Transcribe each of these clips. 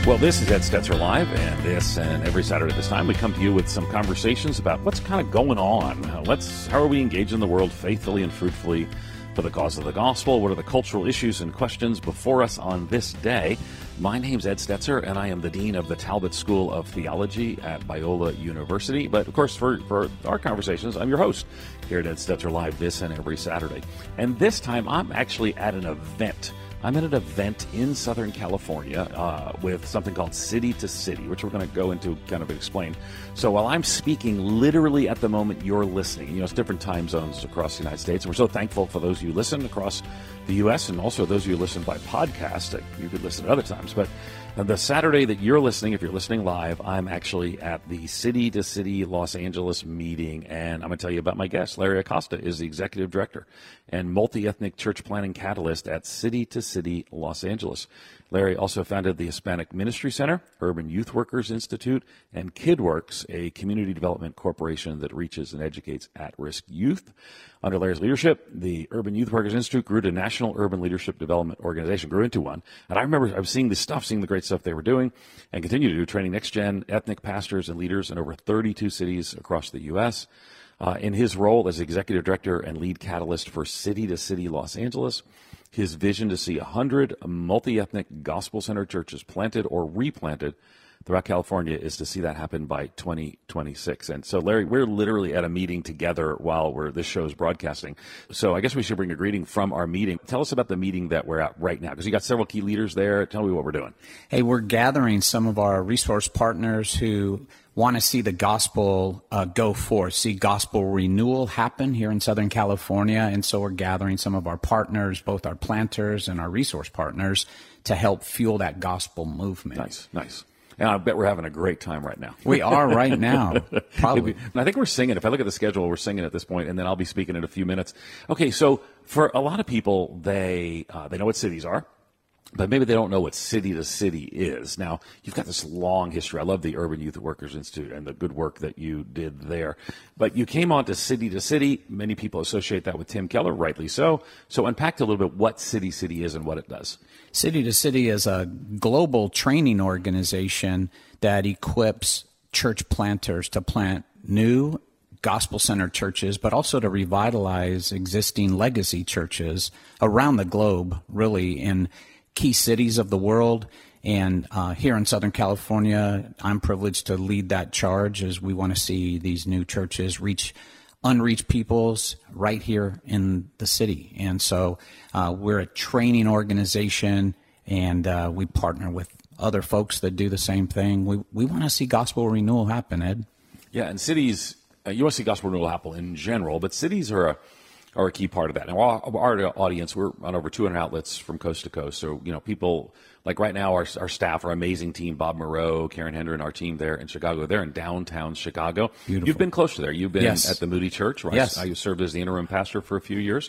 Well, this is Ed Stetzer Live, and this and every Saturday at this time, we come to you with some conversations about what's kind of going on. How are we engaged in the world faithfully and fruitfully for the cause of the gospel? What are the cultural issues and questions before us on this day? My name's Ed Stetzer, and I am the Dean of the Talbot School of Theology at Biola University. But, of course, for our conversations, I'm your host here at Ed Stetzer Live this and every Saturday. And this time, I'm actually at an event. I'm at an event in Southern California with something called City to City, which we're going to go into kind of explain. So while I'm speaking, literally at the moment you're listening, it's different time zones across the United States. And we're so thankful for those of you who listen across the U.S. and also those of you who listen by podcast. You could listen at other times. But the Saturday that you're listening, if you're listening live, I'm actually at the City to City Los Angeles meeting. And I'm going to tell you about my guest. Larry Acosta is the Executive Director and Multi-Ethnic Church Planning Catalyst at City to City Los Angeles. Larry also founded the Hispanic Ministry Center, Urban Youth Workers Institute, and KidWorks, a community development corporation that reaches and educates at-risk youth. Under Larry's leadership, the Urban Youth Workers Institute grew to National Urban Leadership Development Organization, grew into one. And I remember I was seeing this stuff, seeing the great stuff they were doing, and continue to do, training next-gen ethnic pastors and leaders in over 32 cities across the U.S. In his role as Executive Director and Lead Catalyst for City to City Los Angeles, his vision to see 100 multi-ethnic gospel-centered churches planted or replanted throughout California is to see that happen by 2026. And so, Larry, we're literally at a meeting together while this show is broadcasting. So I guess we should bring a greeting from our meeting. Tell us about the meeting that we're at right now, because you got several key leaders there. Tell me what we're doing. Hey, we're gathering some of our resource partners who want to see the gospel go forth, see gospel renewal happen here in Southern California. And so we're gathering some of our partners, both our planters and our resource partners, to help fuel that gospel movement. Nice. And I bet we're having a great time right now. We are right now, probably. And I think we're singing. If I look at the schedule, we're singing at this point, and then I'll be speaking in a few minutes. Okay, so for a lot of people, they know what cities are, but maybe they don't know what City to City is. Now, you've got this long history. I love the Urban Youth Workers Institute and the good work that you did there. But you came on to City. Many people associate that with Tim Keller, rightly so. So unpack a little bit what City is and what it does. City to City is a global training organization that equips church planters to plant new gospel-centered churches, but also to revitalize existing legacy churches around the globe, really, in key cities of the world. And here in Southern California, I'm privileged to lead that charge as we want to see these new churches reach unreached peoples right here in the city. And so we're a training organization, and we partner with other folks that do the same thing. We want to see gospel renewal happen, Ed. Yeah, and cities, you want to see gospel renewal happen in general, but cities are a key part of that. Now, our audience, we're on over 200 outlets from coast to coast. So, people like right now, our staff, our amazing team, Bob Moreau, Karen Hendren, our team there in Chicago, they're in downtown Chicago. Beautiful. You've been close to there. You've been Yes. at the Moody Church, right? Yes. You served as the interim pastor for a few years.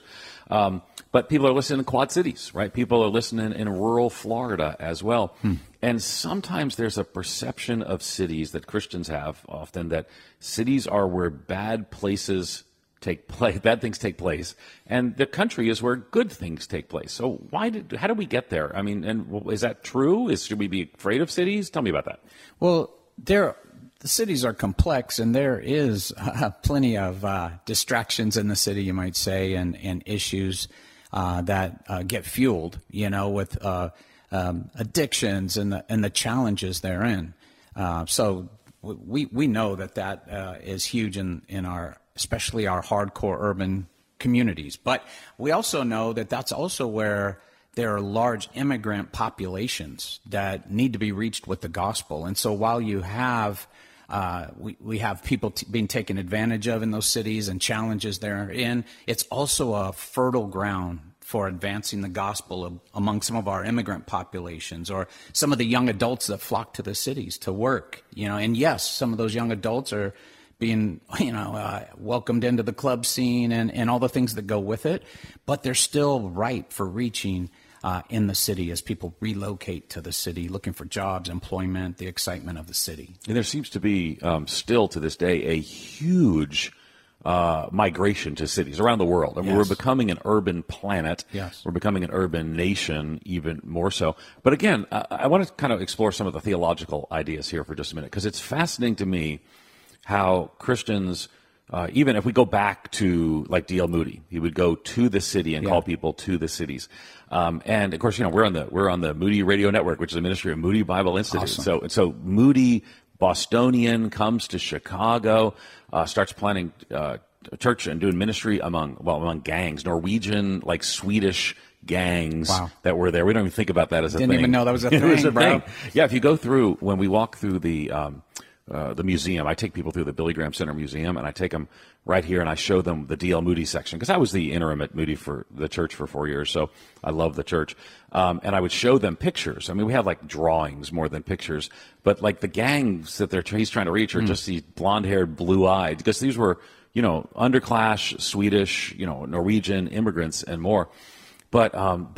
But people are listening in Quad Cities, right? People are listening in rural Florida as well. And sometimes there's a perception of cities that Christians have often that cities are where bad things take place, and the country is where good things take place. So how did we get there? I mean, and is that true? Should we be afraid of cities? Tell me about that. Well, the cities are complex, and there is plenty of distractions in the city, you might say, and issues that get fueled, with addictions and the challenges therein. So we know that is huge in our, especially our hardcore urban communities. But we also know that that's also where there are large immigrant populations that need to be reached with the gospel. And so while you have, we have people being taken advantage of in those cities and challenges therein, it's also a fertile ground for advancing the gospel among some of our immigrant populations, or some of the young adults that flock to the cities to work. And yes, some of those young adults are being, welcomed into the club scene and all the things that go with it, but they're still ripe for reaching in the city as people relocate to the city, looking for jobs, employment, the excitement of the city. And there seems to be still to this day a huge migration to cities around the world. I mean, we're becoming an urban planet. Yes. We're becoming an urban nation even more so. But again, I want to kind of explore some of the theological ideas here for just a minute, because it's fascinating to me how Christians, even if we go back to like D.L. Moody, he would go to the city and call people to the cities. And of course, we're on the Moody Radio Network, which is a ministry of Moody Bible Institute. Awesome. So Moody, Bostonian, comes to Chicago, starts planning a church and doing ministry among gangs, Norwegian, like Swedish gangs that were there. We don't even think about that as a thing. Didn't even know that was a thing, It was a bro. thing. Yeah, if you go through, when we walk through the museum, I take people through the Billy Graham Center Museum, and I take them right here and I show them the D.L. Moody section, because I was the interim at Moody for the church for 4 years, so I love the church. And I would show them pictures. I mean, we have like drawings more than pictures, but like the gangs that he's trying to reach are just these blonde-haired, blue-eyed, because these were, underclass Swedish, Norwegian immigrants and more. But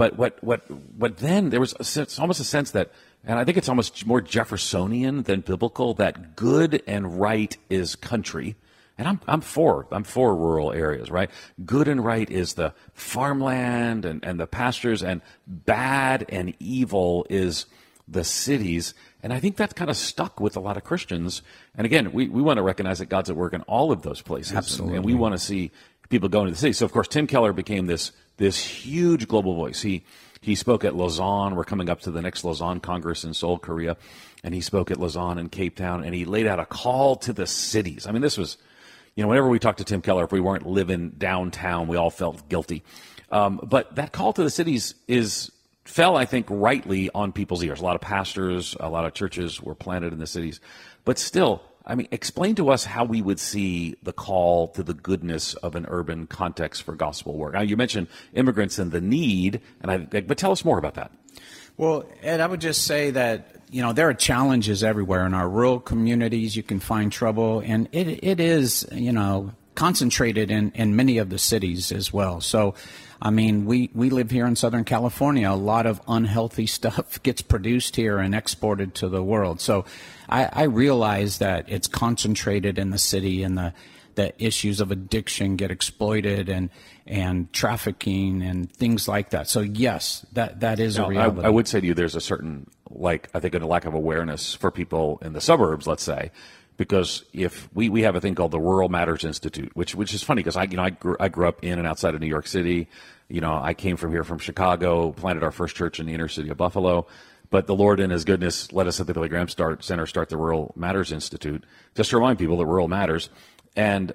what then, there was almost a sense that, and I think it's almost more Jeffersonian than biblical, that good and right is country. And I'm for rural areas, right? Good and right is the farmland and the pastures, and bad and evil is the cities. And I think that's kind of stuck with a lot of Christians. And again, we want to recognize that God's at work in all of those places. Absolutely. And we want to see people go into the city. So of course, Tim Keller became this huge global voice. He spoke at Lausanne. We're coming up to the next Lausanne Congress in Seoul, Korea. And he spoke at Lausanne and Cape Town, and he laid out a call to the cities. I mean, this was, whenever we talked to Tim Keller, if we weren't living downtown, we all felt guilty. But that call to the cities fell, I think, rightly on people's ears. A lot of pastors, a lot of churches were planted in the cities. But still, I mean, explain to us how we would see the call to the goodness of an urban context for gospel work. Now, you mentioned immigrants and the need, but tell us more about that. Well, Ed, I would just say that, there are challenges everywhere. In our rural communities, you can find trouble, and it is, concentrated in many of the cities as well. So, I mean, we live here in Southern California. A lot of unhealthy stuff gets produced here and exported to the world. So I realize that it's concentrated in the city, and the issues of addiction get exploited, and trafficking and things like that. So yes, that is a reality. I would say to you, there's a certain, I think, a lack of awareness for people in the suburbs, let's say, because if we have a thing called the Rural Matters Institute, which is funny, because I grew up in and outside of New York City. I came from here from Chicago, planted our first church in the inner city of Buffalo. But the Lord, in His goodness, let us at the Billy Graham Center start the Rural Matters Institute, just to remind people that rural matters. And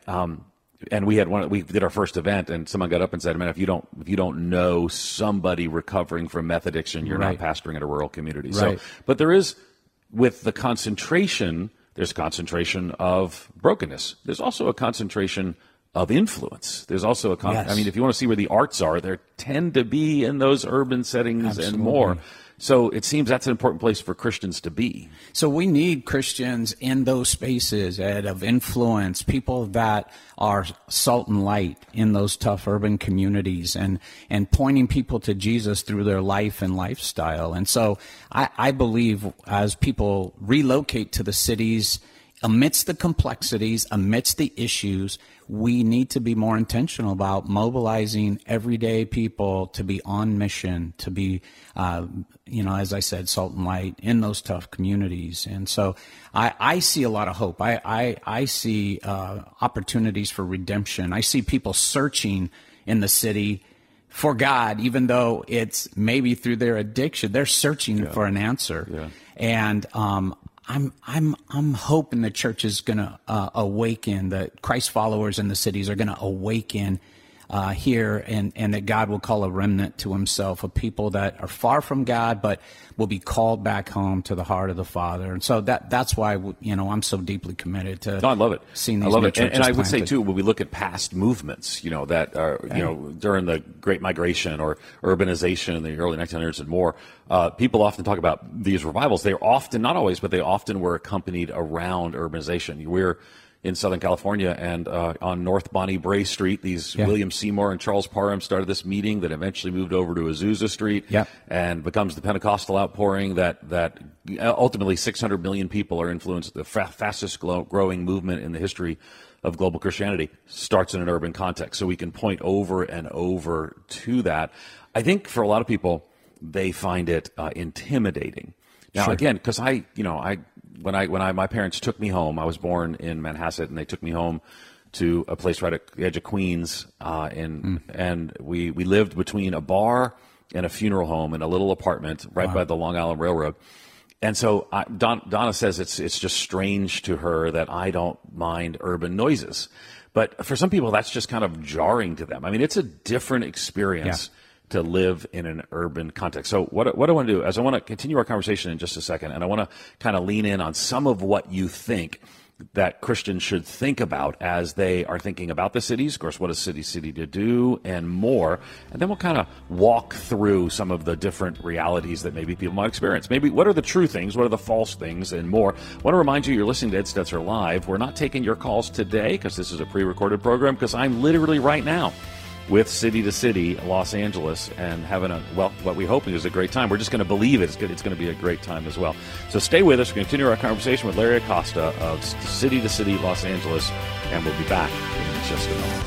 we did our first event, and someone got up and said, "Man, if you don't know somebody recovering from meth addiction, you're not pastoring at a rural community." Right. So, but there is, with the concentration, there's a concentration of brokenness. There's also a concentration of influence. There's also I mean, if you want to see where the arts are, they tend to be in those urban settings. Absolutely. And more. So it seems that's an important place for Christians to be. So we need Christians in those spaces, Ed, of influence, people that are salt and light in those tough urban communities, and pointing people to Jesus through their life and lifestyle. And so I believe as people relocate to the cities, amidst the complexities, amidst the issues, we need to be more intentional about mobilizing everyday people to be on mission, to be, as I said, salt and light in those tough communities. And so I see a lot of hope. I see opportunities for redemption. I see people searching in the city for God, even though it's maybe through their addiction. They're searching for an answer. Yeah. And I'm hoping the church is going to awaken, that Christ followers in the cities are going to awaken here, and that God will call a remnant to Himself, of people that are far from God but will be called back home to the heart of the Father. And so that's why I'm so deeply committed to. No, I love it. Seeing these I love new it, churches and I would planted. say too, when we look at past movements, that are during the Great Migration or urbanization in the early 1900s and more, people often talk about these revivals. They're often, not always, but they often were accompanied around urbanization. We're in Southern California, and on North Bonnie Bray Street, William Seymour and Charles Parham started this meeting that eventually moved over to Azusa Street and becomes the Pentecostal outpouring that ultimately 600 million people are influenced, the fastest growing movement in the history of global Christianity starts in an urban context. So we can point over and over to that. I think for a lot of people, they find it intimidating. Now, Sure. again, because when my parents took me home, I was born in Manhasset, and they took me home to a place right at the edge of Queens, and we lived between a bar and a funeral home in a little apartment right by the Long Island Railroad. And so Donna says it's just strange to her that I don't mind urban noises. But for some people, that's just kind of jarring to them. I mean, it's a different experience to live in an urban context. So what I want to do is I want to continue our conversation in just a second, and I want to kind of lean in on some of what you think that Christians should think about as they are thinking about the cities. Of course, what is city to do, and more. And then we'll kind of walk through some of the different realities that maybe people might experience. Maybe what are the true things, what are the false things, and more. I want to remind you, you're listening to Ed Stetzer Live. We're not taking your calls today because this is a pre-recorded program, because I'm literally right now with City to City Los Angeles and having what we hope is a great time. We're just going to believe it's going to be a great time as well. So stay with us. We're going to continue our conversation with Larry Acosta of City to City Los Angeles, and we'll be back in just a moment.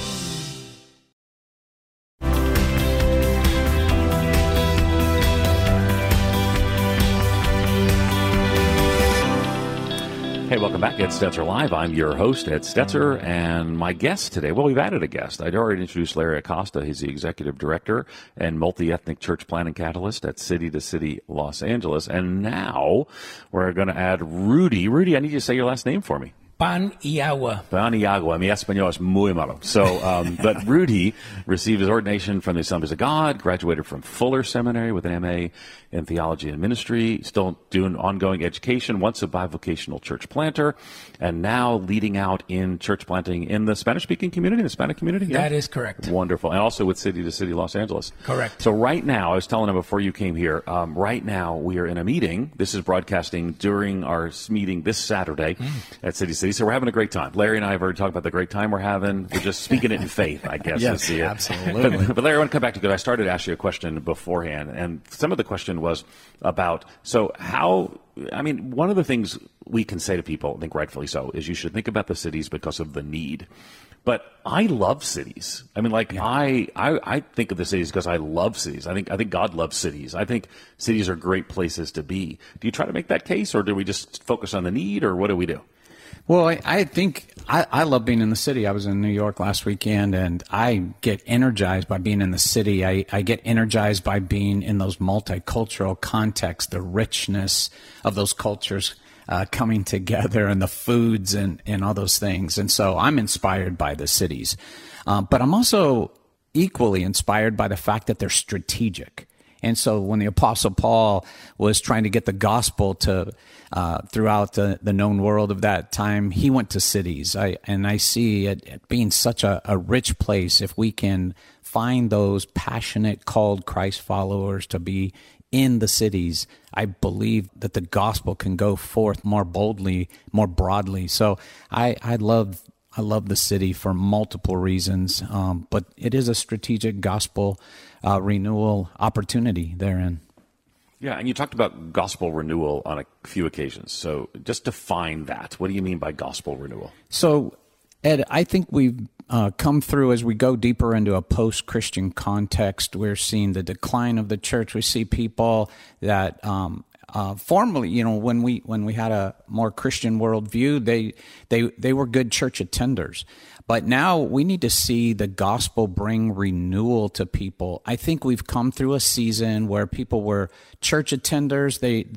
Hey, welcome back, Ed Stetzer Live. I'm your host, Ed Stetzer, and my guest today, well, we've added a guest. I'd already introduced Larry Acosta. He's the executive director and multi-ethnic church planning catalyst at City to City Los Angeles. And now we're going to add Rudy. Rudy, I need you to say your last name for me. Paniagua. Mi español es muy malo. So, but Rudy received his ordination from the Assemblies of God, graduated from Fuller Seminary with an MA in theology and ministry, still doing ongoing education, once a bivocational church planter, and now leading out in church planting in the Spanish-speaking community, the Hispanic community? That is correct. Wonderful. And also with City to City Los Angeles. Correct. So right now, I was telling him before you came here, right now we are in a meeting. This is broadcasting during our meeting this Saturday at City to City. So we're having a great time. Larry and I have already talked about the great time we're having. We're just speaking it in faith, I guess. Yes, absolutely. But Larry, I want to come back to you because I started to ask you a question beforehand, and some of the question was about, one of the things we can say to people, I think rightfully so, is you should think about the cities because of the need. But I love cities. I mean, I think of the cities because I love cities. I think God loves cities. I think cities are great places to be. Do you try to make that case, or do we just focus on the need, or what do we do? Well, I think I love being in the city. I was in New York last weekend, and I get energized by being in the city. I get energized by being in those multicultural contexts, the richness of those cultures coming together, and the foods and all those things. And so I'm inspired by the cities. But I'm also equally inspired by the fact that they're strategic. And so when the Apostle Paul was trying to get the gospel to throughout the known world of that time, he went to cities. I see it being such a rich place if we can find those passionate, called Christ followers to be in the cities. I believe that the gospel can go forth more boldly, more broadly. So I love the city for multiple reasons, but it is a strategic gospel renewal opportunity therein. Yeah, and you talked about gospel renewal on a few occasions. So just define that. What do you mean by gospel renewal? So, Ed, I think we've come through, as we go deeper into a post-Christian context, we're seeing the decline of the church. We see people that formerly, when we had a more Christian worldview, they were good church attenders. But now we need to see the gospel bring renewal to people. I think we've come through a season where people were church attenders.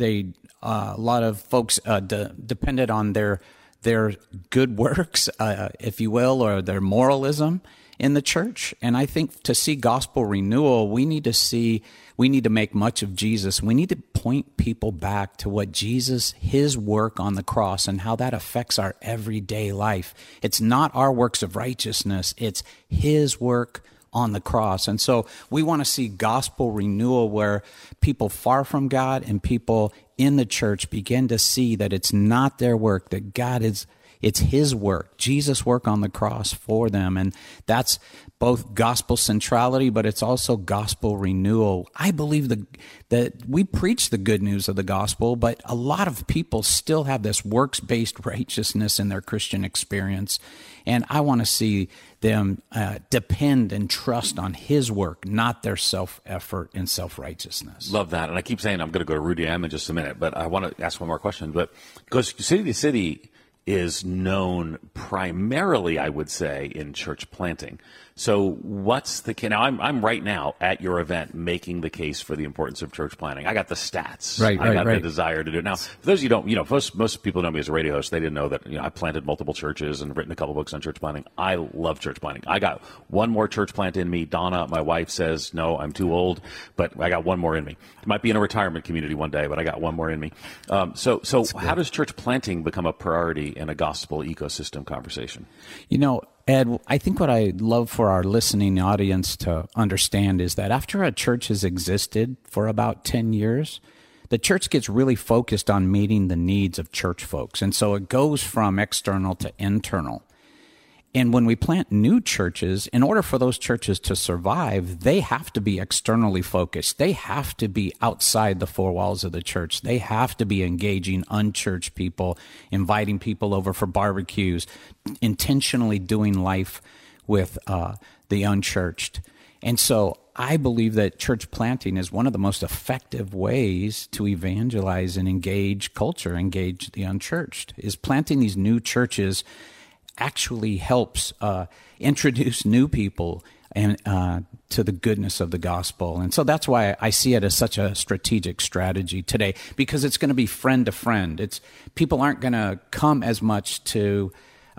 A lot of folks depended on their good works, if you will, or their moralism in the church. And I think to see gospel renewal, we need to make much of Jesus. We need to point people back to what Jesus, his work on the cross, and how that affects our everyday life. It's not our works of righteousness. It's his work on the cross. And so we want to see gospel renewal where people far from God and people in the church begin to see that it's not their work, that God is It's his work, Jesus' work on the cross for them. And that's both gospel centrality, but it's also gospel renewal. I believe that we preach the good news of the gospel, but a lot of people still have this works-based righteousness in their Christian experience. And I want to see them depend and trust on his work, not their self-effort and self-righteousness. Love that. And I keep saying I'm going to go to Rudy M in just a minute, but I want to ask one more question. But because City to City is known primarily, I would say, in church planting. So what's the case? Now, I'm right now at your event making the case for the importance of church planting. I got the stats. I got the desire to do it. Now, for those of you who don't, most people know me as a radio host. They didn't know that I planted multiple churches and written a couple books on church planting. I love church planting. I got one more church plant in me. Donna, my wife, says, no, I'm too old, but I got one more in me. It might be in a retirement community one day, but I got one more in me. So how does church planting become a priority in a gospel ecosystem conversation? Ed, I think what I'd love for our listening audience to understand is that after a church has existed for about 10 years, the church gets really focused on meeting the needs of church folks. And so it goes from external to internal. And when we plant new churches, in order for those churches to survive, they have to be externally focused. They have to be outside the four walls of the church. They have to be engaging unchurched people, inviting people over for barbecues, intentionally doing life with the unchurched. And so I believe that church planting is one of the most effective ways to evangelize and engage culture, engage the unchurched, is planting these new churches actually helps introduce new people and to the goodness of the gospel. And so that's why I see it as such a strategic strategy today, because it's going to be friend to friend. People aren't going to come as much to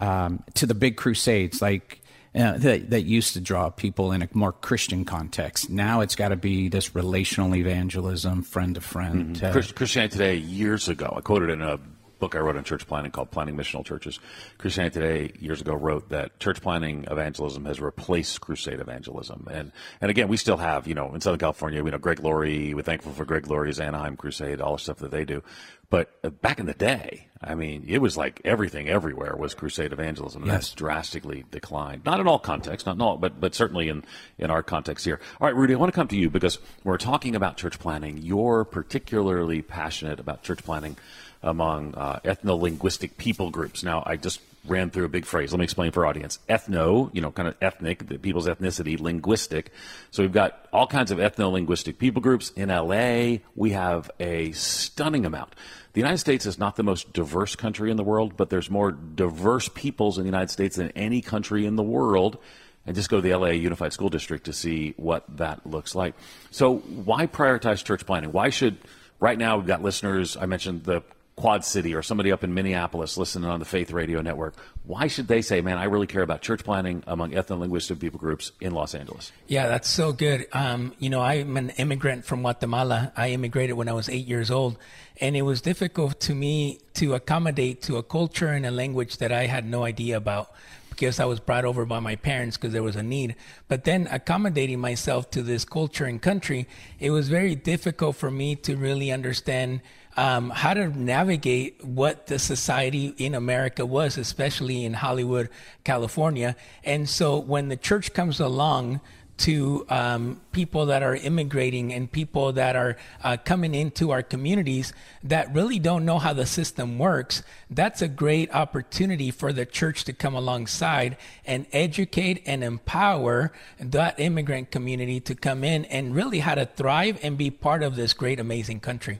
the big crusades like that used to draw people in a more Christian context. Now it's got to be this relational evangelism, friend to friend. Mm-hmm. Christianity Today years ago, I quoted in a book I wrote on church planting called Planting Missional Churches. Christianity Today years ago wrote that church planting evangelism has replaced crusade evangelism. And again, we still have, in Southern California, we know Greg Laurie, we're thankful for Greg Laurie's Anaheim Crusade, all the stuff that they do. But back in the day, it was like everything everywhere was crusade evangelism, and that's drastically declined. Not in all contexts, not in all, but certainly in our context here. All right, Rudy, I want to come to you because we're talking about church planting. You're particularly passionate about church planting among ethno-linguistic people groups. Now, I just ran through a big phrase. Let me explain for our audience. Ethno, kind of ethnic, the people's ethnicity, linguistic. So we've got all kinds of ethno-linguistic people groups. In LA, we have a stunning amount. The United States is not the most diverse country in the world, but there's more diverse peoples in the United States than any country in the world. And just go to the LA Unified School District to see what that looks like. So why prioritize church planting? Why should, right now we've got listeners, I mentioned the Quad City or somebody up in Minneapolis listening on the Faith Radio Network. Why should they say, man, I really care about church planting among ethno-linguistic people groups in Los Angeles? Yeah, that's so good. I'm an immigrant from Guatemala. I immigrated when I was 8 years old, and it was difficult to me to accommodate to a culture and a language that I had no idea about, because I was brought over by my parents because there was a need. But then accommodating myself to this culture and country, it was very difficult for me to really understand how to navigate what the society in America was, especially in Hollywood, California. And so when the church comes along to people that are immigrating and people that are coming into our communities that really don't know how the system works, that's a great opportunity for the church to come alongside and educate and empower that immigrant community to come in and really how to thrive and be part of this great, amazing country.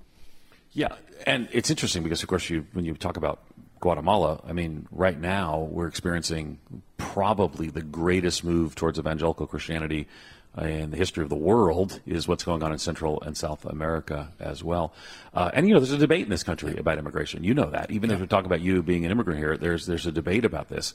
Yeah, and it's interesting because, of course, when you talk about Guatemala, right now we're experiencing probably the greatest move towards evangelical Christianity in the history of the world is what's going on in Central and South America as well. And there's a debate in this country about immigration. You know that. Even if we talk about you being an immigrant here, there's a debate about this.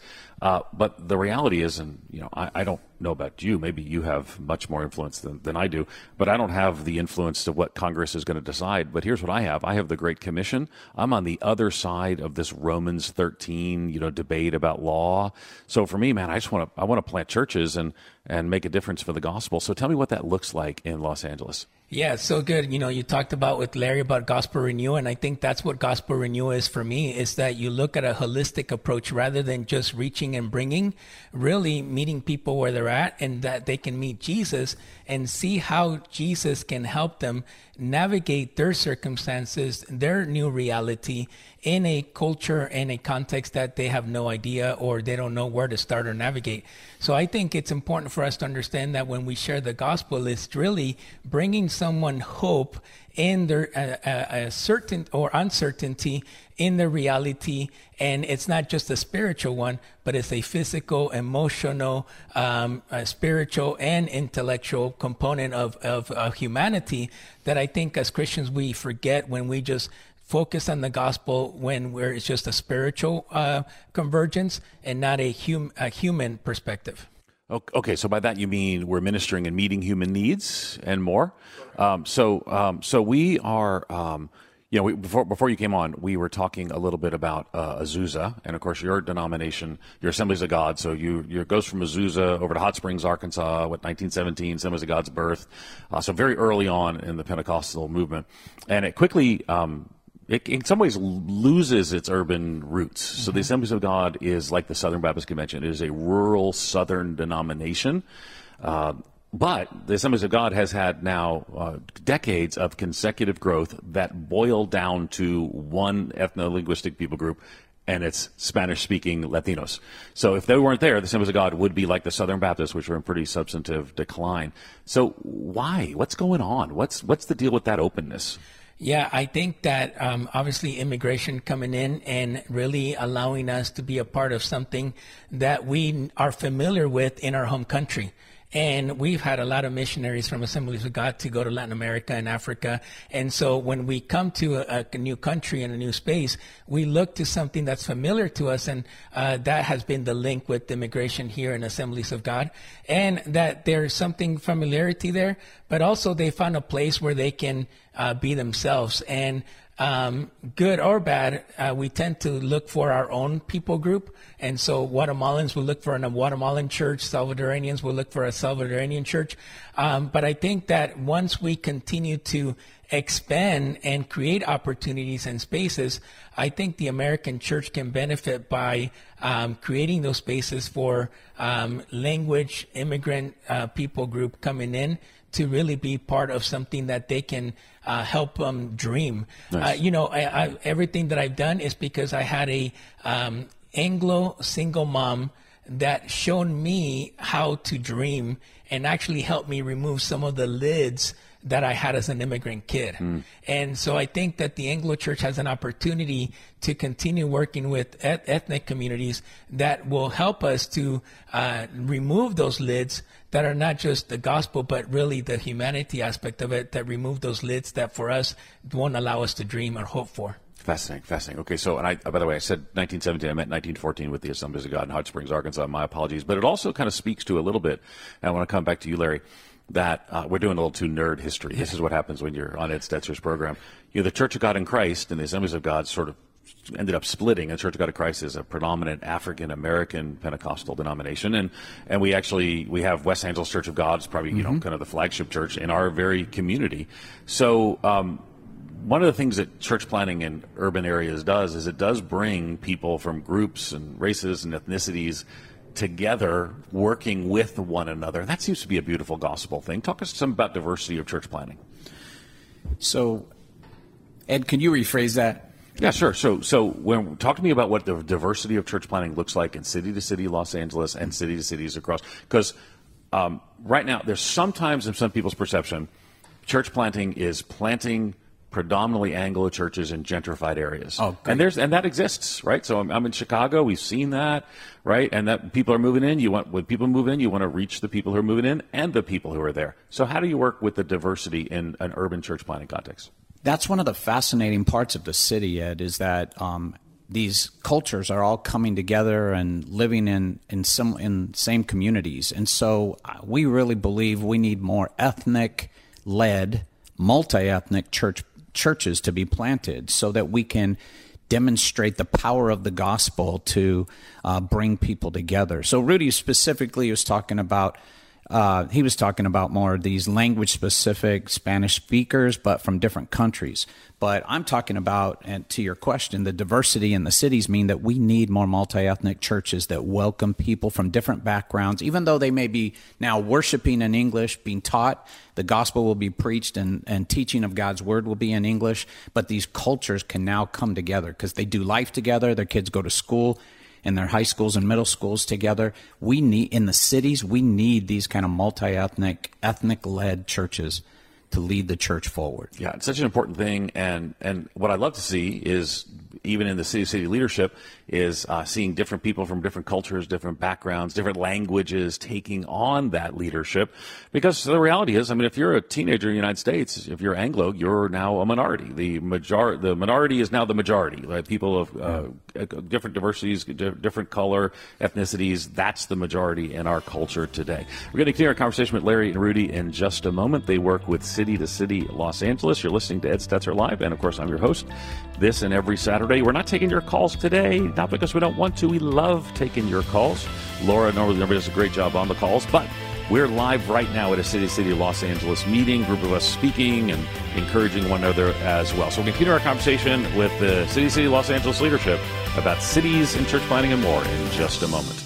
But the reality is, and I don't know about you, maybe you have much more influence than I do, but I don't have the influence to what Congress is going to decide. But here's what I have. I have the Great Commission. I'm on the other side of this Romans 13, debate about law. So for me, man, I want to plant churches and make a difference for the gospel. So tell me what that looks like in Los Angeles. Yeah, it's so good. You know, you talked about with Larry about gospel renewal, and I think that's what gospel renewal is for me, is that you look at a holistic approach rather than just reaching and bringing, really meeting people where they're at, and that they can meet Jesus and see how Jesus can help them navigate their circumstances, their new reality in a culture and a context that they have no idea or they don't know where to start or navigate. So I think it's important for us to understand that when we share the gospel, it's really bringing someone hope in their a certain or uncertainty in their reality. And it's not just a spiritual one, but it's a physical, emotional, a spiritual and intellectual component of humanity that I think as Christians we forget when we just focus on the gospel where it's just a spiritual convergence and not a human perspective. Okay, so by that you mean we're ministering and meeting human needs and more. So we are, before you came on, we were talking a little bit about Azusa, and of course your denomination, your Assemblies of God. So you goes from Azusa over to Hot Springs, Arkansas, 1917, Assemblies of God's birth. So very early on in the Pentecostal movement, and it quickly. It in some ways loses its urban roots. So the Assemblies of God is like the Southern Baptist Convention. It is a rural Southern denomination. But the Assemblies of God has had now decades of consecutive growth that boil down to one ethno-linguistic people group, and it's Spanish-speaking Latinos. So if they weren't there, the Assemblies of God would be like the Southern Baptists, which were in pretty substantive decline. So why? What's going on? What's the deal with that openness? Yeah, I think that obviously immigration coming in and really allowing us to be a part of something that we are familiar with in our home country. And we've had a lot of missionaries from Assemblies of God to go to Latin America and Africa. And so when we come to a new country and a new space, we look to something that's familiar to us. And that has been the link with immigration here in Assemblies of God. And that there's something familiarity there, but also they found a place where they can be themselves. And good or bad, we tend to look for our own people group. And so Guatemalans will look for a Guatemalan church. Salvadoranians will look for a Salvadoranian church. But I think that once we continue to expand and create opportunities and spaces, I think the American church can benefit by creating those spaces for language, immigrant people group coming in to really be part of something that they can help them dream. Nice. Everything that I've done is because I had a Anglo single mom that showed me how to dream and actually helped me remove some of the lids that I had as an immigrant kid. And so I think that the Anglo Church has an opportunity to continue working with ethnic communities that will help us to remove those lids that are not just the gospel, but really the humanity aspect of it, that remove those lids that for us won't allow us to dream or hope for. Fascinating. Okay, so, and by the way, I said 1917, I meant 1914 with the Assemblies of God in Hot Springs, Arkansas. My apologies. But it also kind of speaks to a little bit, and I want to come back to you, Larry, that we're doing a little too nerd history. This is what happens when you're on Ed Stetzer's program. The Church of God in Christ and the Assemblies of God sort of ended up splitting. The Church of God in Christ is a predominant African-American Pentecostal denomination. And we have West Angeles Church of God. It's probably, kind of the flagship church in our very community. So, one of the things that church planting in urban areas does is it does bring people from groups and races and ethnicities together working with one another. That seems to be a beautiful gospel thing. Talk to us some about diversity of church planting. So, Ed, can you rephrase that? Yeah, sure. So talk to me about what the diversity of church planting looks like in city to city Los Angeles and city to cities across. Because right now, there's sometimes in some people's perception, church planting is planting predominantly Anglo churches in gentrified areas. Oh, great. And that exists, right? So I'm in Chicago. We've seen that, right? And that people are moving in. When people move in, you want to reach the people who are moving in and the people who are there. So how do you work with the diversity in an urban church planting context? That's one of the fascinating parts of the city, Ed, is that these cultures are all coming together and living in same communities. And so we really believe we need more ethnic-led, multi-ethnic churches to be planted so that we can demonstrate the power of the gospel to bring people together. So Rudy specifically was talking about he was talking about more of these language-specific Spanish speakers, but from different countries. But I'm talking about, and to your question, the diversity in the cities mean that we need more multi-ethnic churches that welcome people from different backgrounds. Even though they may be now worshiping in English, being taught, the gospel will be preached, and teaching of God's word will be in English. But these cultures can now come together because they do life together. Their kids go to school in their high schools and middle schools together. We need, in the cities, we need these kind of multi-ethnic, ethnic-led churches to lead the church forward. Yeah, it's such an important thing, and what I love to see is, even in the city leadership, is seeing different people from different cultures, different backgrounds, different languages taking on that leadership. Because the reality is, I mean, if you're a teenager in the United States, if you're Anglo, you're now a minority. The minority is now the majority. Like people of different diversities, different color, ethnicities. That's the majority in our culture today. We're going to continue our conversation with Larry and Rudy in just a moment. They work with City to City Los Angeles. You're listening to Ed Stetzer Live, and of course, I'm your host. This and every Saturday. We're not taking your calls today, not because we don't want to. We love taking your calls. Laura normally does a great job on the calls, but we're live right now at a City to City Los Angeles meeting, group of us speaking and encouraging one another as well. So we'll continue our conversation with the City to City Los Angeles leadership about cities and church planning and more in just a moment.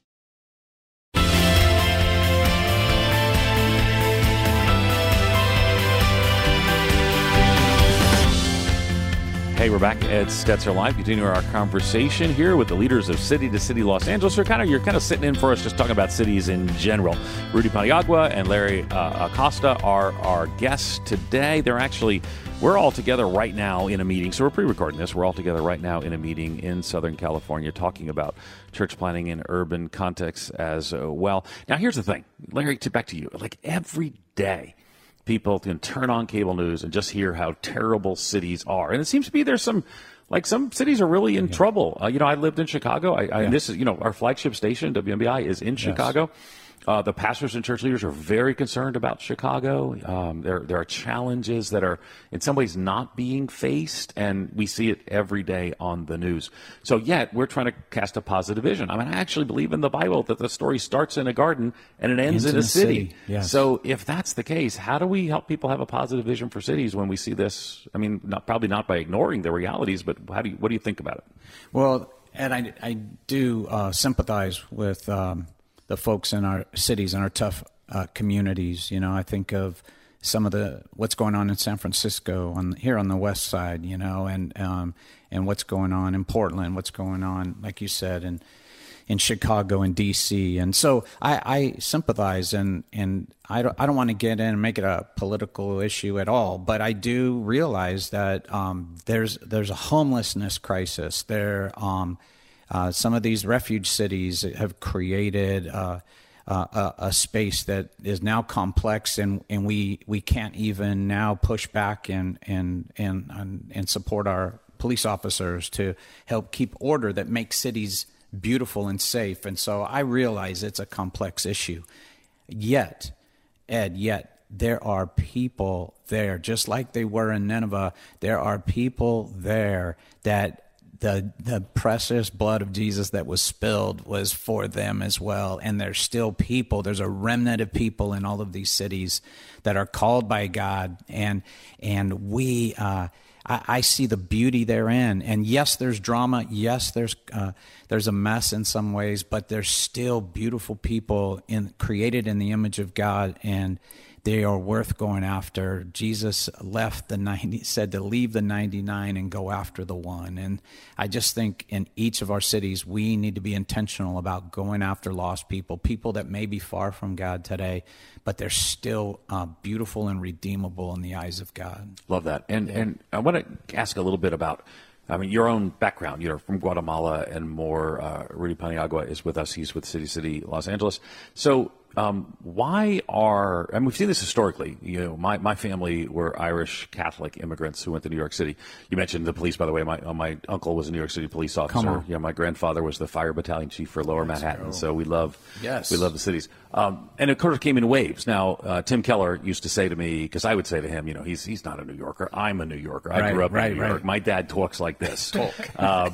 Hey, we're back. Ed Stetzer Live. Continuing our conversation here with the leaders of City to City Los Angeles. You're kind of sitting in for us, just talking about cities in general. Rudy Paniagua and Larry Acosta are our guests today. We're all together right now in a meeting. So we're pre-recording this. We're all together right now in a meeting in Southern California talking about church planning in urban contexts as well. Now, here's the thing. Larry, back to you. Like every day, people can turn on cable news and just hear how terrible cities are. And it seems to be there's some cities are really in trouble. I lived in Chicago. And this is, our flagship station, WMBI, is in Chicago. The pastors and church leaders are very concerned about Chicago. There are challenges that are in some ways not being faced, and we see it every day on the news. So yet we're trying to cast a positive vision. I mean, I actually believe in the Bible that the story starts in a garden and it ends in a city. Yes. So if that's the case, how do we help people have a positive vision for cities when we see this? I mean, probably not by ignoring the realities, but what do you think about it? Well, Ed, I do sympathize with the folks in our cities and our tough communities. I think of some of what's going on in San Francisco, here on the west side, and what's going on in Portland, what's going on, like you said, in Chicago and D.C. And so I sympathize, and I don't want to get in and make it a political issue at all, but I do realize that there's a homelessness crisis there. Some of these refuge cities have created a space that is now complex, and we can't even now push back and support our police officers to help keep order that makes cities beautiful and safe. And so I realize it's a complex issue. Yet, Ed, there are people there, just like they were in Nineveh. There are people there that the precious blood of Jesus that was spilled was for them as well. And there's still people, there's a remnant of people in all of these cities that are called by God. And we, I see the beauty therein. And yes, there's drama. Yes, there's a mess in some ways, but there's still beautiful people created in the image of God, and they are worth going after. Jesus said to leave the 99 and go after the one. And I just think in each of our cities, we need to be intentional about going after lost people that may be far from God today, but they're still beautiful and redeemable in the eyes of God. Love that. And I want to ask a little bit about, your own background. You're from Guatemala and more. Rudy Paniagua is with us. He's with City City Los Angeles. So we've seen this historically. My family were Irish Catholic immigrants who went to New York City. You mentioned the police, by the way. My uncle was a New York City police officer. My grandfather was the fire battalion chief for Lower Manhattan. So we love the cities. And it sort of came in waves. Now, Tim Keller used to say to me, because I would say to him, he's not a New Yorker. I'm a New Yorker. I grew up in New York. My dad talks like this.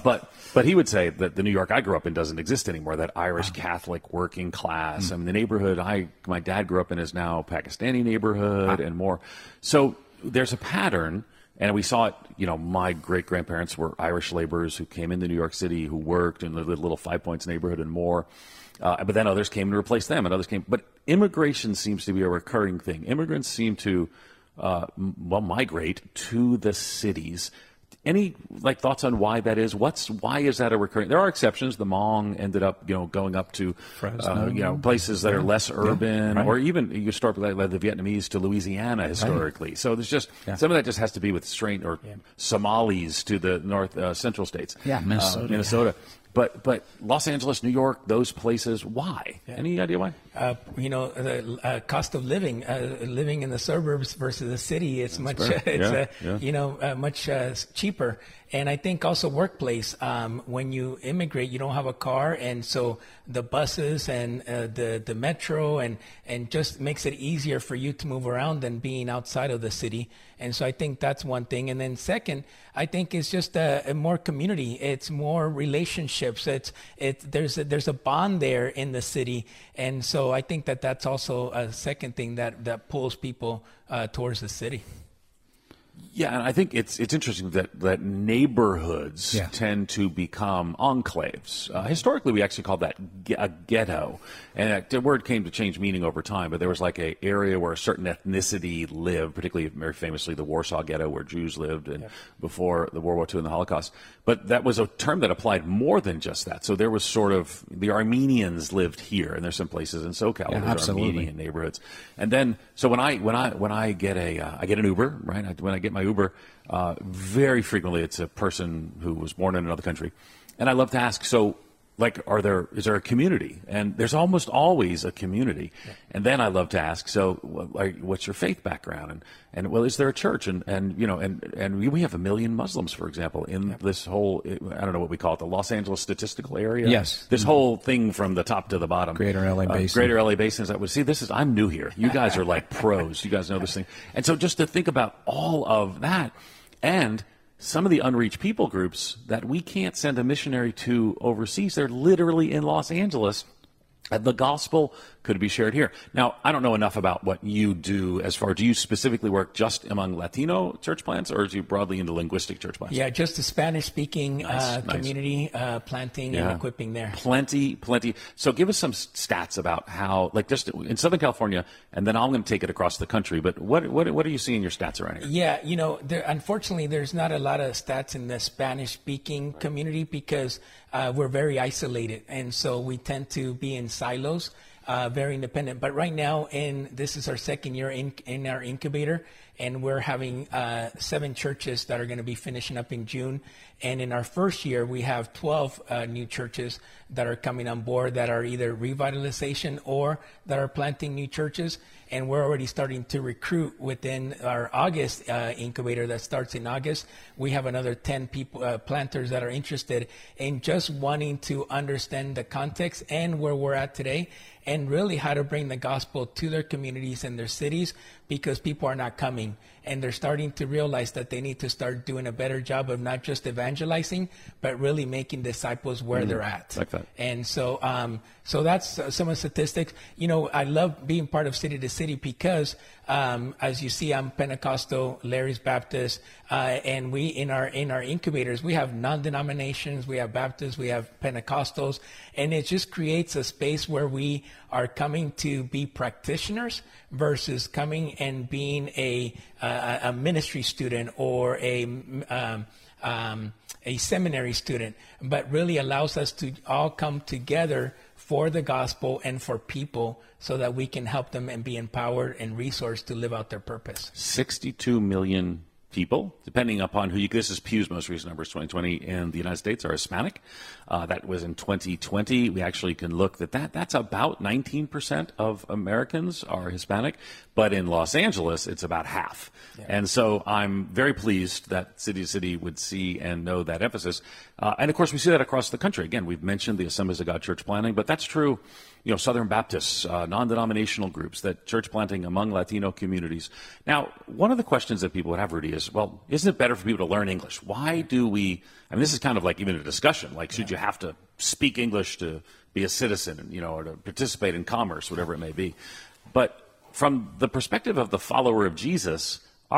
But he would say that the New York I grew up in doesn't exist anymore, that Irish Catholic working class. I mean, the neighborhood neighborhood my dad grew up in is now Pakistani neighborhood and more. So there's a pattern, and we saw it. My great-grandparents were Irish laborers who came into New York City, who worked in the little Five Points neighborhood and more. But then others came to replace them, and others came. But immigration seems to be a recurring thing. Immigrants seem to migrate to the cities. Any thoughts on why that is? Why is that a recurring? There are exceptions. The Hmong ended up going up to Fresno, places that are less urban, right. Or even you start like the Vietnamese to Louisiana historically. Right. So there's just some of that just has to be with strain or Somalis to the north central states. Yeah, Minnesota. But Los Angeles, New York, those places, why? Yeah. Any idea why? The cost of living in the suburbs versus the city, it's much cheaper. And I think also workplace, when you immigrate, you don't have a car, and so the buses and the metro and just makes it easier for you to move around than being outside of the city. And so I think that's one thing. And then second, I think it's just a more community. It's more relationships. There's a bond there in the city. And so I think that's also a second thing that pulls people towards the city. Yeah, and I think it's interesting that neighborhoods tend to become enclaves. Historically, we actually called that a ghetto, and the word came to change meaning over time. But there was like an area where a certain ethnicity lived, particularly very famously the Warsaw Ghetto, where Jews lived, and before the World War II and the Holocaust. But that was a term that applied more than just that. So there was sort of the Armenians lived here, and there's some places in SoCal where there's Armenian neighborhoods. And then so when I get an Uber, right? When I get my Uber, very frequently it's a person who was born in another country, and I love to ask, so is there a community? And there's almost always a community. And then I love to ask, so what's your faith background? And is there a church? And we have 1 million Muslims, for example, in this whole, I don't know what we call it, the Los Angeles statistical area. Yes. This whole thing from the top to the bottom. Greater LA Basin. Greater LA Basin. I'm new here. You guys are like pros. You guys know this thing. And so just to think about all of that, and some of the unreached people groups that we can't send a missionary to overseas, they're literally in Los Angeles. The gospel could be shared here. Now, I don't know enough about what you do do you specifically work just among Latino church plants, or is you broadly into linguistic church plants? Yeah, just the Spanish-speaking community planting and equipping there. Plenty. So give us some stats about how, just in Southern California, and then I'm going to take it across the country, but what are you seeing your stats around here? Yeah, unfortunately, there's not a lot of stats in the Spanish-speaking community because we're very isolated, and so we tend to be in silos, very independent. But right now, this is our second year in our incubator, and we're having 7 churches that are going to be finishing up in June. And in our first year, we have 12 new churches that are coming on board that are either revitalization or that are planting new churches. And we're already starting to recruit within our August incubator that starts in August. We have another 10 people, planters that are interested in just wanting to understand the context and where we're at today, and really how to bring the gospel to their communities and their cities, because people are not coming, and they're starting to realize that they need to start doing a better job of not just evangelizing, but really making disciples where they're at. Like that. And so that's some of the statistics. I love being part of City to City because, as you see, I'm Pentecostal, Larry's Baptist, and we in our incubators, we have non-denominations, we have Baptists, we have Pentecostals, and it just creates a space where we are coming to be practitioners versus coming and being a ministry student or a seminary student, but really allows us to all come together for the gospel and for people so that we can help them and be empowered and resourced to live out their purpose. 62 million people, depending upon this is Pew's most recent numbers, 2020, in the United States are Hispanic. That was in 2020. We actually can look that's about 19% of Americans are Hispanic, but in Los Angeles, it's about half. Yeah. And so I'm very pleased that City to City would see and know that emphasis. And of course, we see that across the country. Again, we've mentioned the Assemblies of God church planting, but that's true. Southern Baptists, non-denominational groups, that church planting among Latino communities. Now, one of the questions that people would have, Rudy, is, well, isn't it better for people to learn English? Why do we, I mean, this is kind of like even a discussion, like should you have to speak English to be a citizen, or to participate in commerce, whatever it may be. But from the perspective of the follower of Jesus,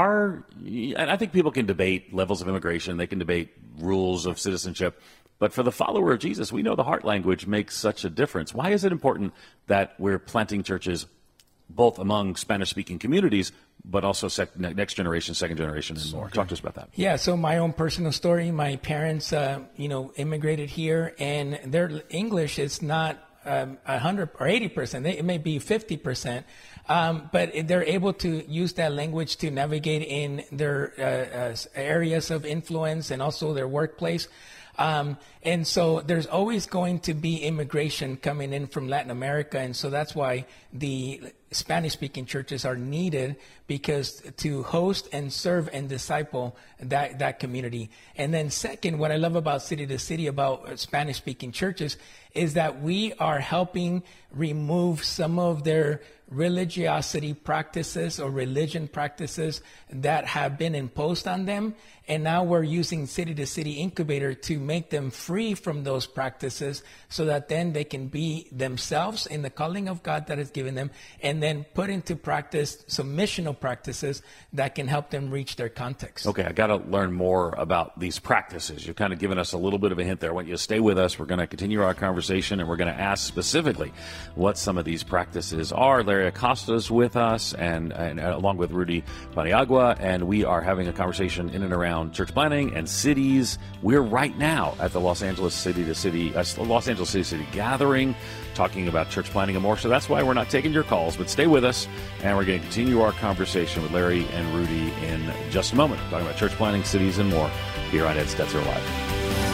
and I think people can debate levels of immigration, they can debate rules of citizenship, but for the follower of Jesus, we know the heart language makes such a difference. Why is it important that we're planting churches both among Spanish-speaking communities, but also next generation, second generation, and more? Talk to us about that. Yeah, so my own personal story, my parents, immigrated here, and their English is not 100 or 80%. It may be 50%, but they're able to use that language to navigate in their areas of influence and also their workplace. And so there's always going to be immigration coming in from Latin America. And so that's why the Spanish-speaking churches are needed, because to host and serve and disciple that community. And then second, what I love about City to City, about Spanish-speaking churches, is that we are helping remove some of their religiosity practices or religion practices that have been imposed on them. And now we're using City to City Incubator to make them free from those practices, so that then they can be themselves in the calling of God that has given them, and then put into practice some missional practices that can help them reach their context. Okay, I got to learn more about these practices. You've kind of given us a little bit of a hint there. I want you to stay with us. We're going to continue our conversation, and we're going to ask specifically what some of these practices are. Larry Acosta's with us, and along with Rudy Paniagua, and we are having a conversation in and around church planting and cities. We're right now at the Los Angeles City to City gathering, talking about church planting and more. So that's why we're not taking your calls, but stay with us, and we're going to continue our conversation with Larry and Rudy in just a moment, talking about church planting, cities, and more here on Ed Stetzer Live.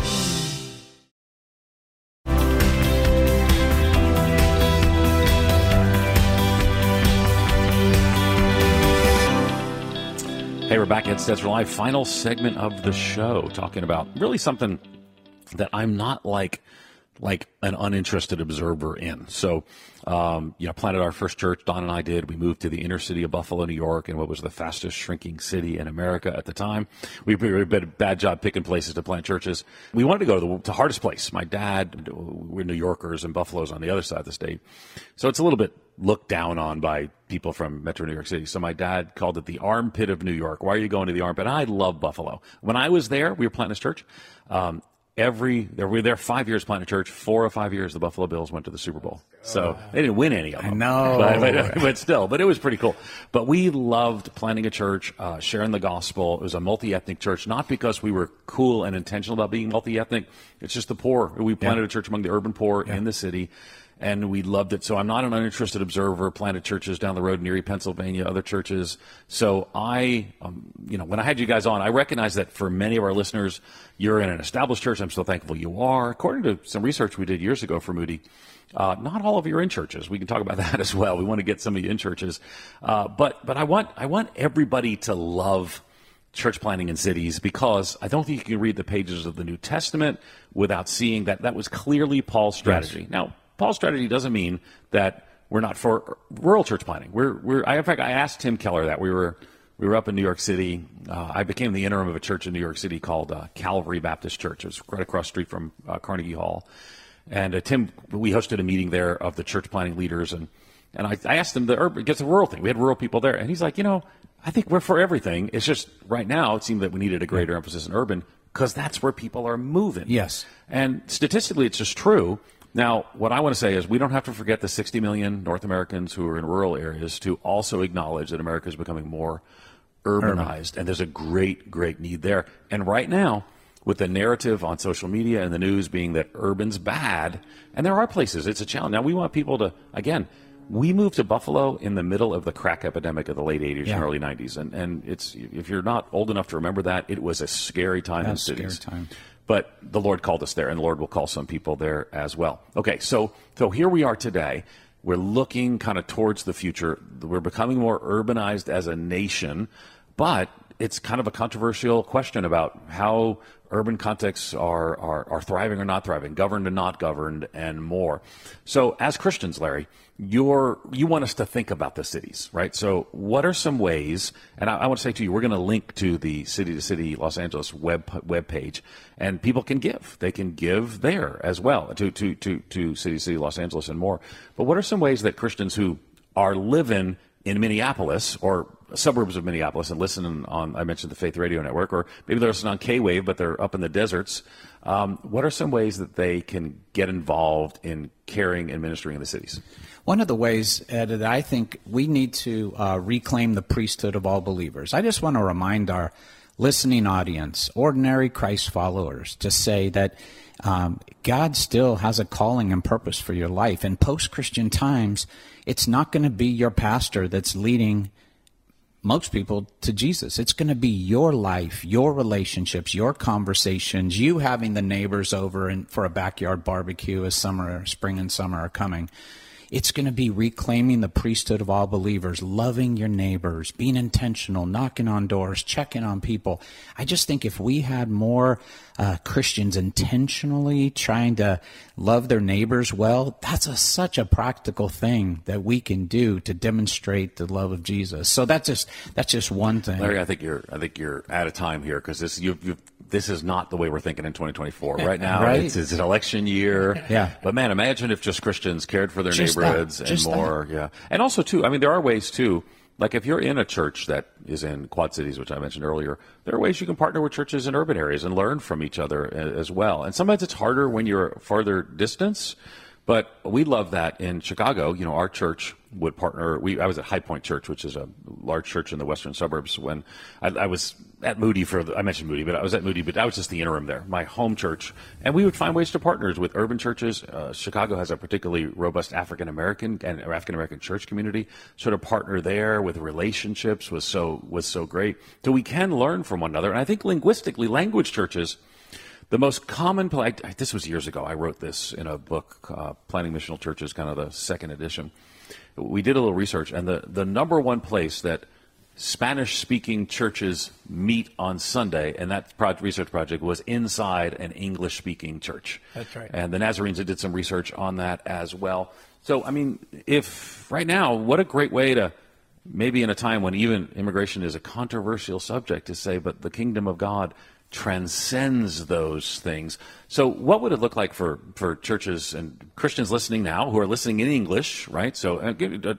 Hey, we're back at Stetzer Live, final segment of the show, talking about really something that I'm not like an uninterested observer in. So, planted our first church, Don and I did. We moved to the inner city of Buffalo, New York, in what was the fastest shrinking city in America at the time. We did a bad job picking places to plant churches. We wanted to go to the hardest place. My dad, we're New Yorkers, and Buffalo's on the other side of the state. So it's a little bit looked down on by people from Metro New York City. So my dad called it the armpit of New York. Why are you going to the armpit? I love Buffalo. When I was there, we were planting this church. We were there 5 years planting a church. 4 or 5 years, the Buffalo Bills went to the Super Bowl. So they didn't win any of them. I know. But it was pretty cool. But we loved planting a church, sharing the gospel. It was a multi-ethnic church, not because we were cool and intentional about being multi-ethnic. It's just the poor. We planted a church among the urban poor in the city, and we loved it. So I'm not an uninterested observer. Planted churches down the road in Erie, Pennsylvania, other churches. So when I had you guys on, I recognize that for many of our listeners, you're in an established church. I'm so thankful you are. According to some research we did years ago for Moody, not all of you are in churches. We can talk about that as well. We want to get some of you in churches. But I want everybody to love church planting in cities, because I don't think you can read the pages of the New Testament without seeing that was clearly Paul's strategy. Yes. Now, Paul's strategy doesn't mean that we're not for rural church planting. In fact, I asked Tim Keller that. We were up in New York City. I became the interim of a church in New York City called Calvary Baptist Church. It was right across the street from Carnegie Hall. And Tim, we hosted a meeting there of the church planting leaders, and I asked him gets the rural thing. We had rural people there, and he's like, I think we're for everything. It's just right now it seemed that we needed a greater emphasis in urban, because that's where people are moving. Yes. And statistically, it's just true. Now, what I want to say is we don't have to forget the 60 million North Americans who are in rural areas to also acknowledge that America is becoming more urbanized, and there's a great, great need there. And right now, with the narrative on social media and the news being that urban's bad, and there are places, it's a challenge. Now, we want people to, again, we moved to Buffalo in the middle of the crack epidemic of the late 80s and early 90s, and it's, if you're not old enough to remember that, it was a scary time in cities. Scary time. But the Lord called us there, and the Lord will call some people there as well. Okay, so here we are today. We're looking kind of towards the future. We're becoming more urbanized as a nation. but it's kind of a controversial question about how urban contexts are thriving or not thriving, governed and not governed, and more. So as Christians, Larry, you want us to think about the cities, right? So what are some ways, and I want to say to you, we're going to link to the City to City Los Angeles web page, and people can give. They can give there as well to City to City Los Angeles and more. But what are some ways that Christians who are living in Minneapolis or suburbs of Minneapolis and listen on, I mentioned the Faith Radio Network, or maybe they're listening on K-Wave, but they're up in the deserts. What are some ways that they can get involved in caring and ministering in the cities? One of the ways, Ed, that I think we need to reclaim the priesthood of all believers. I just want to remind our listening audience, ordinary Christ followers, to say that God still has a calling and purpose for your life. In post-Christian times, it's not going to be your pastor that's leading most people to Jesus. It's going to be your life, your relationships, your conversations, you having the neighbors over for a backyard barbecue as spring and summer are coming. It's going to be reclaiming the priesthood of all believers, loving your neighbors, being intentional, knocking on doors, checking on people. I just think if we had more Christians intentionally trying to love their neighbors well, that's such a practical thing that we can do to demonstrate the love of Jesus. So that's just one thing. Larry, I think you're out of time here, because this is not the way we're thinking in 2024. Right now, right? It's an election year. Yeah. But man, imagine if just Christians cared for their neighborhoods and more. Yeah. And also, too, I mean, there are ways, too, like if you're in a church that is in Quad Cities, which I mentioned earlier, there are ways you can partner with churches in urban areas and learn from each other as well. And sometimes it's harder when you're farther distance. But we love that in Chicago. You know, our church would partner. I was at High Point Church, which is a large church in the western suburbs. When I was at Moody I mentioned Moody, but I was at Moody, but I was just the interim there, my home church. And we would find ways to partner with urban churches. Chicago has a particularly robust African American church community. Sort of partner there with relationships was so great. So we can learn from one another. And I think linguistically, language churches. The most common, this was years ago, I wrote this in a book, Planting Missional Churches, kind of the second edition. We did a little research, and the number one place that Spanish-speaking churches meet on Sunday, and that research project was inside an English-speaking church. That's right. And the Nazarenes did some research on that as well. So, I mean, if right now, what a great way to, maybe in a time when even immigration is a controversial subject, to say, but the kingdom of God transcends those things. So what would it look like for churches and Christians listening now who are listening in English, right? So a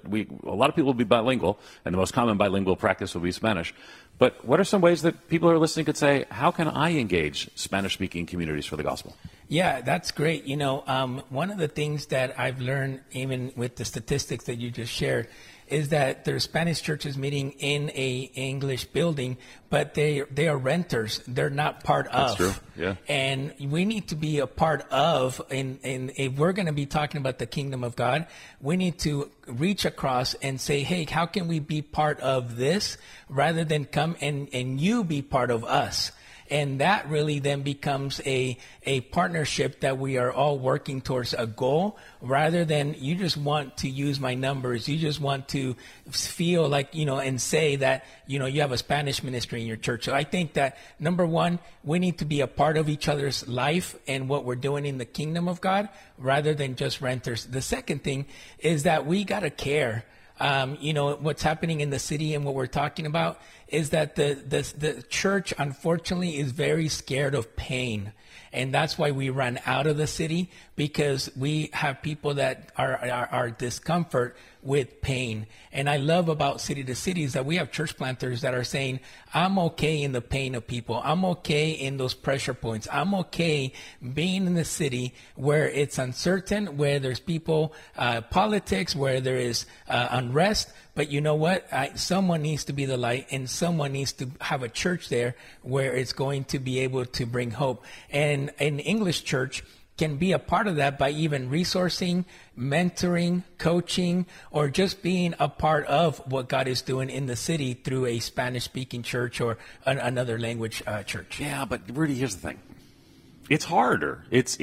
lot of people will be bilingual, and the most common bilingual practice will be Spanish. But what are some ways that people who are listening could say, how can I engage Spanish-speaking communities for the gospel? Yeah, that's great. You know, one of the things that I've learned, even with the statistics that you just shared, is that there's Spanish churches meeting in a English building, but they are renters. They're not part of. That's true. Yeah. And we need to be a part of. And if we're going to be talking about the kingdom of God, we need to reach across and say, hey, how can we be part of this rather than come and you be part of us? And that really then becomes a partnership that we are all working towards a goal, rather than you just want to use my numbers. You just want to feel like, you know, and say that, you know, you have a Spanish ministry in your church. So I think that, number one, we need to be a part of each other's life and what we're doing in the kingdom of God, rather than just renters. The second thing is that we got to care. You know, what's happening in the city and what we're talking about is that the church, unfortunately, is very scared of pain. And that's why we run out of the city, because we have people that are discomfort with pain. And I love about City to City is that we have church planters that are saying, I'm okay in the pain of people. I'm okay in those pressure points. I'm okay being in the city where it's uncertain, where there's people, politics, where there is unrest. But you know what? Someone needs to be the light, and someone needs to have a church there where it's going to be able to bring hope. And an English church can be a part of that by even resourcing, mentoring, coaching, or just being a part of what God is doing in the city through a Spanish-speaking church or another language church. Yeah, but Rudy, here's the thing. It's harder. It's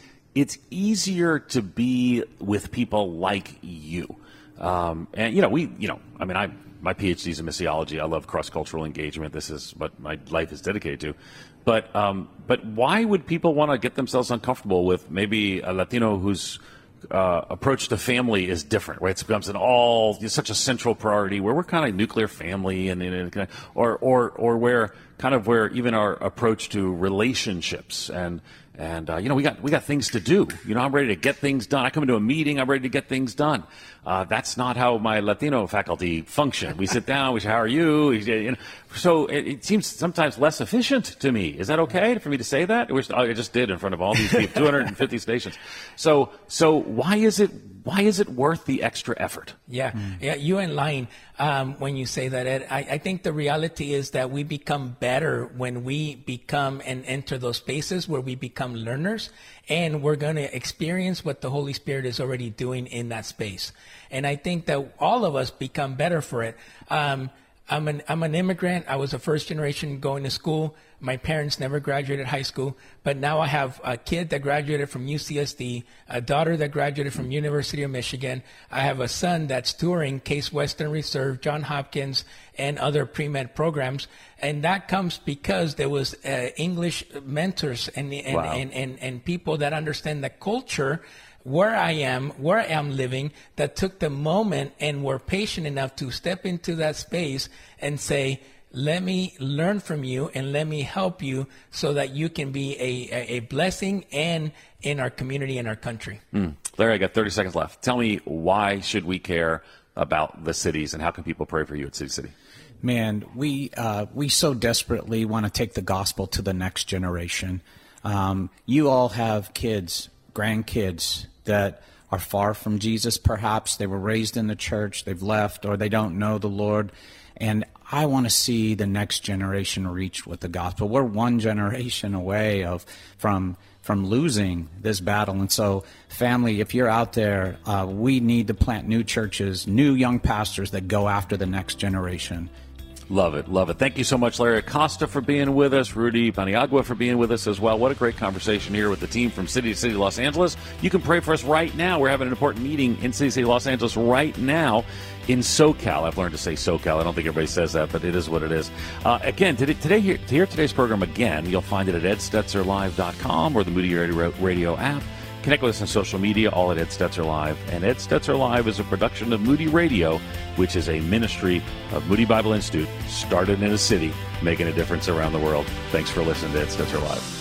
easier to be with people like you. And, you know, my PhD's in missiology. I love cross-cultural engagement. This is what my life is dedicated to. But why would people want to get themselves uncomfortable with maybe a Latino whose approach to family is different, right? It becomes such a central priority where we're kind of nuclear family, or where even our approach to relationships and we got things to do. I'm ready to get things done. I come into a meeting, I'm ready to get things done. That's not how my Latino faculty function. We sit down, we say, how are you? So it seems sometimes less efficient to me. Is that okay for me to say that? I just did in front of all these people, 250 stations. So why is it worth the extra effort? Yeah, you ain't lying when you say that, Ed. I think the reality is that we become better when we become and enter those spaces where we become learners, and we're going to experience what the Holy Spirit is already doing in that space. And I think that all of us become better for it. I'm an immigrant. I was a first generation going to school. My parents never graduated high school, but now I have a kid that graduated from UCSD, a daughter that graduated from University of Michigan. I have a son that's touring Case Western Reserve, Johns Hopkins, and other pre-med programs. And that comes because there was English mentors and people that understand the culture where I am living, that took the moment and were patient enough to step into that space and say, let me learn from you and let me help you so that you can be a blessing and in our community and our country. Larry, I got 30 seconds left. Tell me, why should we care about the cities, and how can people pray for you at City City? Man, we so desperately want to take the gospel to the next generation. You all have kids, grandkids that are far from Jesus, perhaps. They were raised in the church, they've left, or they don't know the Lord. And I want to see the next generation reached with the gospel. We're one generation away from losing this battle. And so, family, if you're out there, we need to plant new churches, new young pastors that go after the next generation. Love it. Love it. Thank you so much, Larry Acosta, for being with us. Rudy Paniagua for being with us as well. What a great conversation here with the team from City to City Los Angeles. You can pray for us right now. We're having an important meeting in City to City Los Angeles right now in SoCal. I've learned to say SoCal. I don't think everybody says that, but it is what it is. Again, to hear today's program again, you'll find it at edstetzerlive.com or the Moody Radio app. Connect with us on social media, all at Ed Stetzer Live. And Ed Stetzer Live is a production of Moody Radio, which is a ministry of Moody Bible Institute, started in a city, making a difference around the world. Thanks for listening to Ed Stetzer Live.